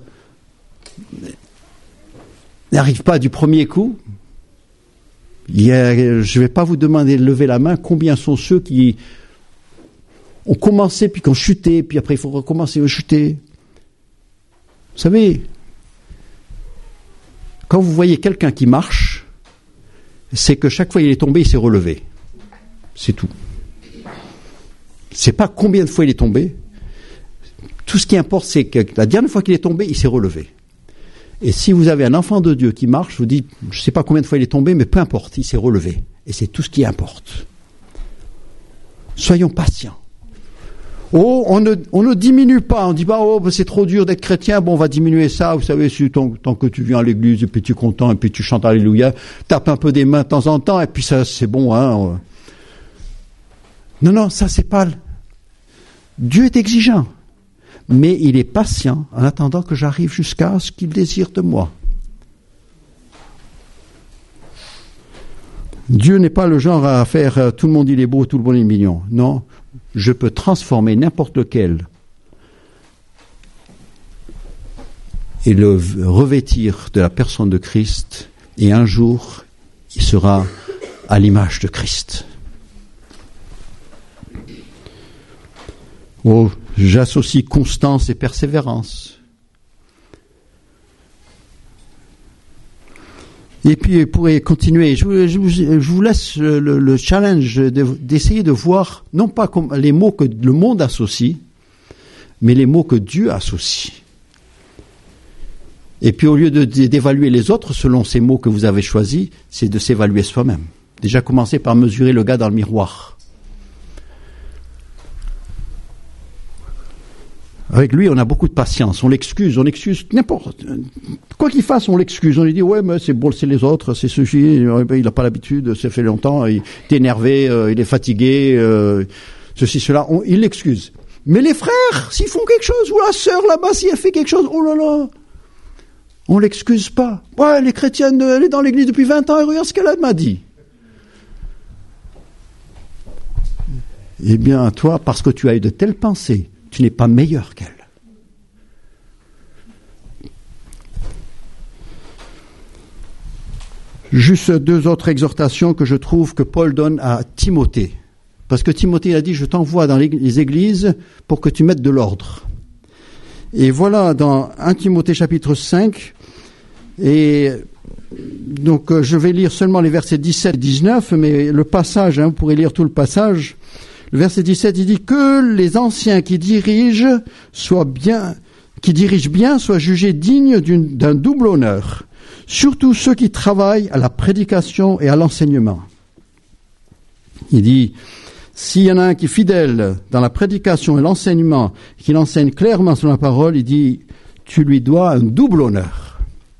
n'arrivent pas du premier coup. Je ne vais pas vous demander de lever la main. Combien sont ceux qui ont commencé, puis qui ont chuté, puis après il faut recommencer à chuter. Vous savez, quand vous voyez quelqu'un qui marche, c'est que chaque fois il est tombé, il s'est relevé. C'est tout. C'est pas combien de fois il est tombé. Tout ce qui importe, c'est que la dernière fois qu'il est tombé, il s'est relevé. Et si vous avez un enfant de Dieu qui marche, je vous dis, je ne sais pas combien de fois il est tombé, mais peu importe, il s'est relevé. Et c'est tout ce qui importe. Soyons patients. Oh, on ne diminue pas, on ne dit pas, oh, c'est trop dur d'être chrétien, bon, on va diminuer ça, vous savez, tant que tu viens à l'église, et puis tu es content, et puis tu chantes Alléluia, tape un peu des mains de temps en temps, et puis ça, c'est bon, hein. Non, ça, c'est pas... Dieu est exigeant, mais il est patient en attendant que j'arrive jusqu'à ce qu'il désire de moi. Dieu n'est pas le genre à faire tout le monde il est beau, tout le monde il est mignon. Non, je peux transformer n'importe lequel et le revêtir de la personne de Christ, et un jour, il sera à l'image de Christ. Oh, j'associe constance et persévérance. Et puis, pour continuer, je vous laisse le challenge d'essayer de voir, non pas comme les mots que le monde associe, mais les mots que Dieu associe. Et puis, au lieu d'évaluer les autres selon ces mots que vous avez choisis, c'est de s'évaluer soi-même. Déjà, commencer par mesurer le gars dans le miroir. Avec lui, on a beaucoup de patience. On l'excuse n'importe. Quoi qu'il fasse, on l'excuse. On lui dit, ouais, mais c'est bon, c'est les autres, c'est ceci, il n'a pas l'habitude, ça fait longtemps, il est énervé, il est fatigué, ceci, cela. Il l'excuse. Mais les frères, s'ils font quelque chose, ou la sœur là-bas, si elle fait quelque chose, oh là là, on l'excuse pas. Ouais, les chrétiennes, elle est dans l'église depuis 20 ans, et regarde ce qu'elle m'a dit. Eh bien, toi, parce que tu as eu de telles pensées, tu n'es pas meilleur qu'elle. Juste deux autres exhortations que je trouve que Paul donne à Timothée. Parce que Timothée a dit, je t'envoie dans les églises pour que tu mettes de l'ordre. Et voilà, dans 1 Timothée chapitre 5, et donc je vais lire seulement les versets 17 et 19, mais le passage, vous pourrez lire tout le passage. Le verset 17, il dit que les anciens qui dirigent bien soient jugés dignes d'un double honneur, surtout ceux qui travaillent à la prédication et à l'enseignement. Il dit, s'il y en a un qui est fidèle dans la prédication et l'enseignement, qu'il enseigne clairement sur la parole, il dit, tu lui dois un double honneur.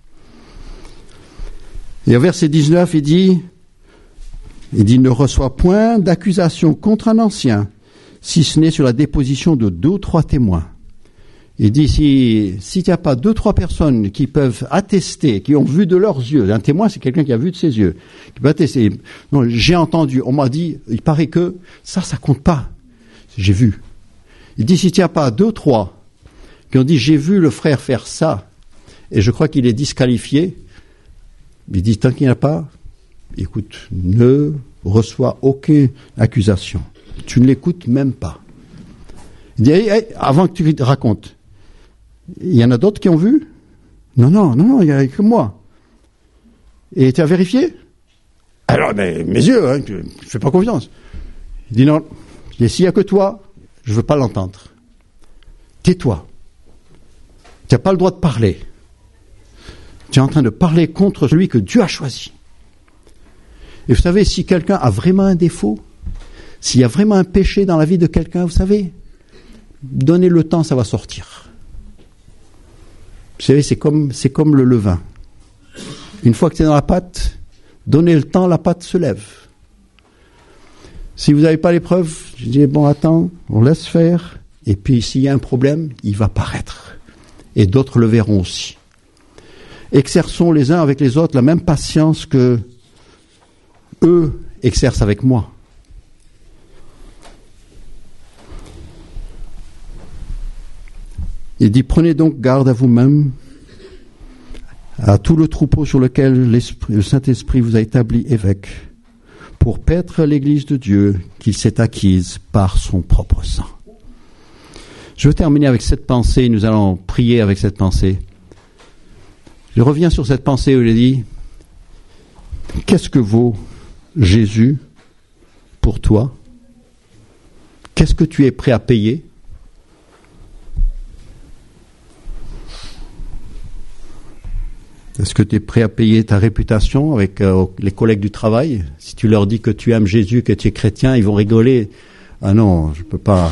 Et au verset 19, il dit, ne reçoit point d'accusation contre un ancien, si ce n'est sur la déposition de 2 ou 3 témoins. Il dit, si il n'y a pas 2 ou 3 personnes qui peuvent attester, qui ont vu de leurs yeux, un témoin c'est quelqu'un qui a vu de ses yeux, qui peut attester, non, j'ai entendu, on m'a dit, il paraît que ça compte pas, j'ai vu. Il dit, si il n'y a pas 2 ou 3 qui ont dit, j'ai vu le frère faire ça, et je crois qu'il est disqualifié, il dit, tant qu'il n'y en a pas, écoute, ne reçois aucune accusation. Tu ne l'écoutes même pas. Il dit, avant que tu te racontes, il y en a d'autres qui ont vu ? Non, il n'y a que moi. Et tu as vérifié? Alors, mais mes yeux, hein, je ne fais pas confiance. Il dit non, s'il n'y a que toi, je ne veux pas l'entendre. Tais-toi. Tu n'as pas le droit de parler. Tu es en train de parler contre celui que Dieu a choisi. Et vous savez, si quelqu'un a vraiment un défaut, s'il y a vraiment un péché dans la vie de quelqu'un, vous savez, donnez le temps, ça va sortir. Vous savez, c'est comme le levain. Une fois que c'est dans la pâte, donnez le temps, la pâte se lève. Si vous n'avez pas les preuves, je dis, bon, attends, on laisse faire, et puis s'il y a un problème, il va paraître. Et d'autres le verront aussi. Exerçons les uns avec les autres la même patience que eux exercent avec moi. Il dit, prenez donc garde à vous-même, à tout le troupeau sur lequel le Saint-Esprit vous a établi évêque, pour paître l'Église de Dieu qu'il s'est acquise par son propre sang. Je veux terminer avec cette pensée, nous allons prier avec cette pensée. Je reviens sur cette pensée où il dit, qu'est-ce que vaut Jésus pour toi? Qu'est-ce que tu es prêt à payer? Est-ce que tu es prêt à payer ta réputation avec les collègues du travail? Si tu leur dis que tu aimes Jésus, que tu es chrétien, ils vont rigoler. Ah non, je ne peux pas.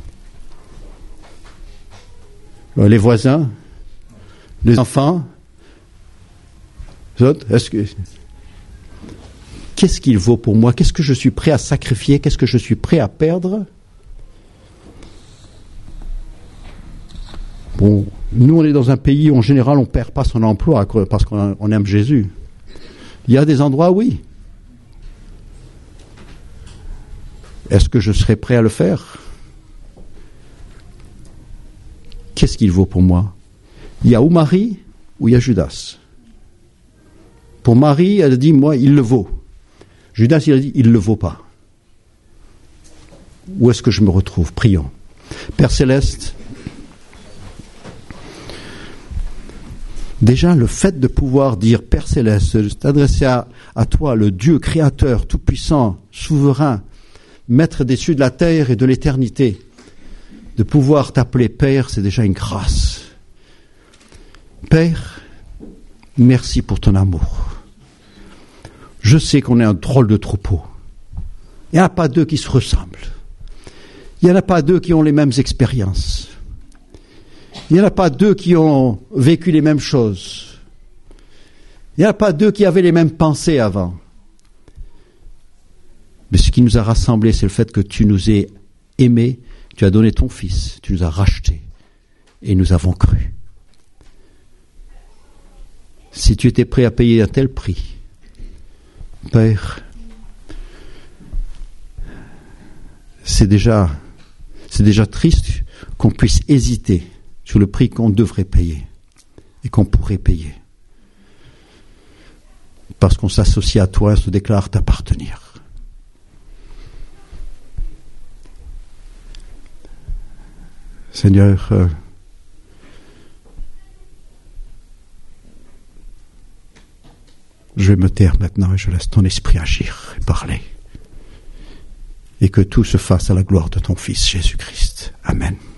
Les voisins, les enfants, les autres, qu'est-ce qu'il vaut pour moi? Qu'est-ce que je suis prêt à sacrifier? Qu'est-ce que je suis prêt à perdre? Bon, nous on est dans un pays où en général on ne perd pas son emploi parce qu'on aime Jésus. Il y a des endroits, oui. Est-ce que je serai prêt à le faire? Qu'est-ce qu'il vaut pour moi? Il y a ou Marie ou il y a Judas. Pour Marie, elle a dit, moi, il le vaut. Judas, il a dit, il ne le vaut pas. Où est-ce que je me retrouve? Prions. Père Céleste, déjà, le fait de pouvoir dire, Père Céleste, t'adresser à toi, le Dieu créateur, tout-puissant, souverain, maître des cieux, de la terre et de l'éternité, de pouvoir t'appeler Père, c'est déjà une grâce. Père, merci pour ton amour. Je sais qu'on est un drôle de troupeau. Il n'y en a pas deux qui se ressemblent. Il n'y en a pas deux qui ont les mêmes expériences. Il n'y en a pas deux qui ont vécu les mêmes choses. Il n'y en a pas deux qui avaient les mêmes pensées avant. Mais ce qui nous a rassemblés, c'est le fait que tu nous aies aimés, tu as donné ton Fils, tu nous as rachetés, et nous avons cru. Si tu étais prêt à payer un tel prix, Père, c'est déjà triste qu'on puisse hésiter sur le prix qu'on devrait payer et qu'on pourrait payer. Parce qu'on s'associe à toi et se déclare t'appartenir. Seigneur, je vais me taire maintenant et je laisse ton esprit agir et parler. Et que tout se fasse à la gloire de ton Fils Jésus-Christ. Amen.